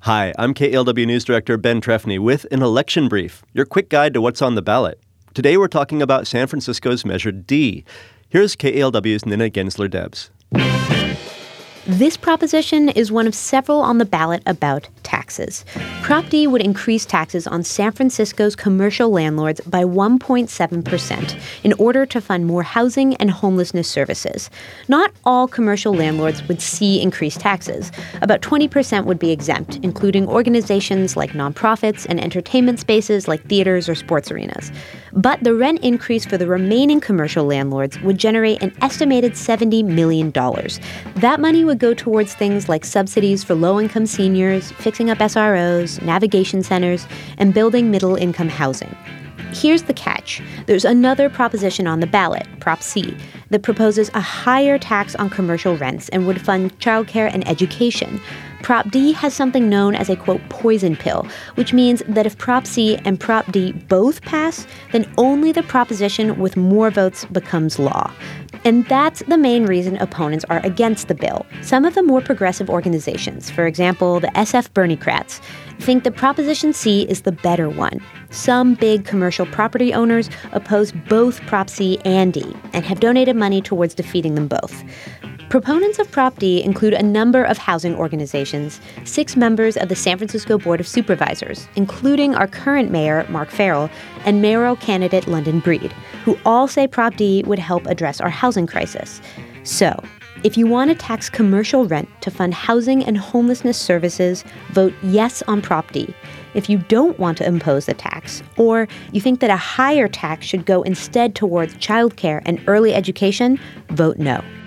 Hi, I'm KALW News Director Ben Trefny with an election brief, your quick guide to what's on the ballot. Today we're talking about San Francisco's Measure D. Here's KALW's Nina Gensler-Debs. This proposition is one of several on the ballot about taxes. Prop D would increase taxes on San Francisco's commercial landlords by 1.7% in order to fund more housing and homelessness services. Not all commercial landlords would see increased taxes. About 20% would be exempt, including organizations like nonprofits and entertainment spaces like theaters or sports arenas. But the rent increase for the remaining commercial landlords would generate an estimated $70 million. That money would go towards things like subsidies for low-income seniors, fixing up SROs, navigation centers, and building middle-income housing. Here's the catch. There's another proposition on the ballot, Prop C, that proposes a higher tax on commercial rents and would fund childcare and education. Prop D has something known as a, quote, poison pill, which means that if Prop C and Prop D both pass, then only the proposition with more votes becomes law. And that's the main reason opponents are against the bill. Some of the more progressive organizations, for example, the SF Berniecrats, think that Proposition C is the better one. Some big commercial property owners oppose both Prop C and D and have donated money towards defeating them both. Proponents of Prop D include a number of housing organizations, 6 members of the San Francisco Board of Supervisors, including our current mayor, Mark Farrell, and mayoral candidate London Breed, who all say Prop D would help address our housing crisis. So, if you want to tax commercial rent to fund housing and homelessness services, vote yes on Prop D. If you don't want to impose the tax, or you think that a higher tax should go instead towards childcare and early education, vote no.